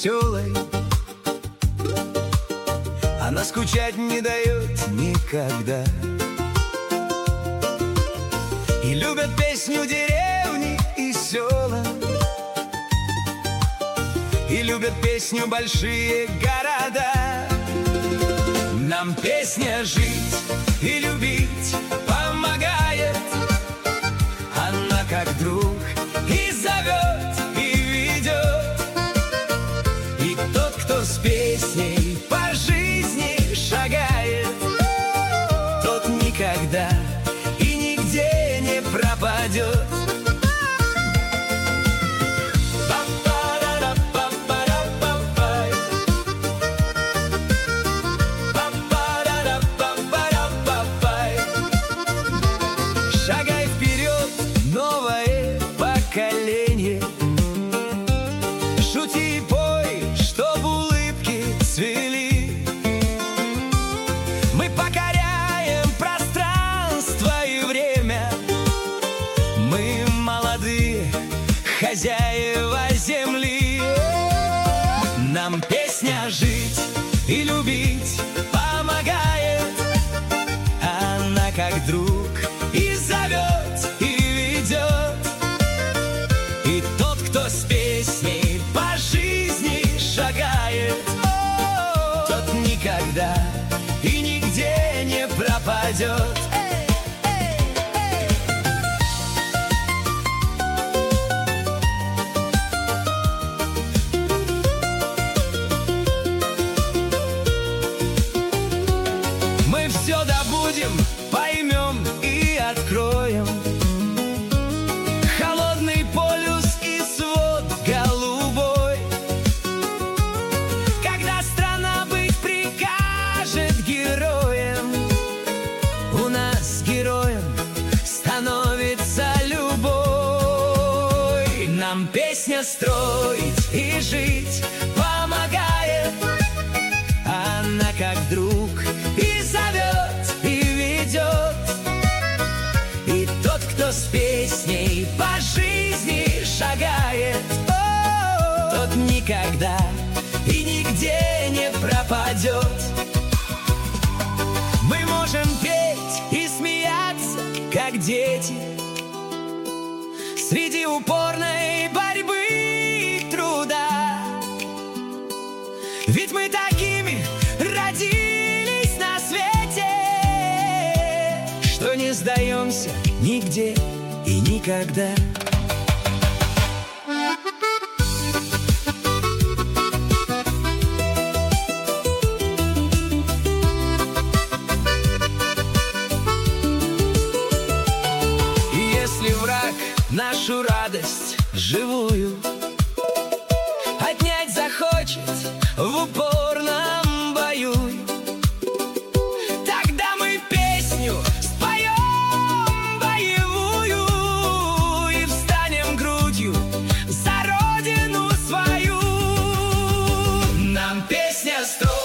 веселой. Она скучать не дает никогда. И любят песню деревни и села, и любят песню большие города. Нам песня жить и любить помогает. Она как друг и зовет, и ведет. И тот, кто с песней по жизни шагает, тот никогда и нигде не пропадет. Шагай вперед, новое поколение. Шути и пой, чтоб улыбки цвели. Мы покоряем пространство и время. Мы молодые хозяева земли. Нам песня жить и любить помогает. Она как друг и зовет, и ведет. И тот, кто с песней по жизни шагает, тот никогда и нигде не пропадет. Мы все добудем, поймем и откроем. Холодный полюс и свод голубой. Когда страна быть прикажет героем, у нас героем становится любовь. Нам песня строить и жить помогает. Она как друг и зовет, и ведет. И тот, кто с песней по жизни шагает, тот никогда и нигде не пропадет. Мы можем петь и смеяться, как дети, среди упорной борьбы и труда. Ведь мы такими родились на свете, что не сдаемся нигде и никогда. И если враг нашу радость живую отнять захочет в упорном бою, тогда мы песню споем боевую и встанем грудью за родину свою. Нам песня строит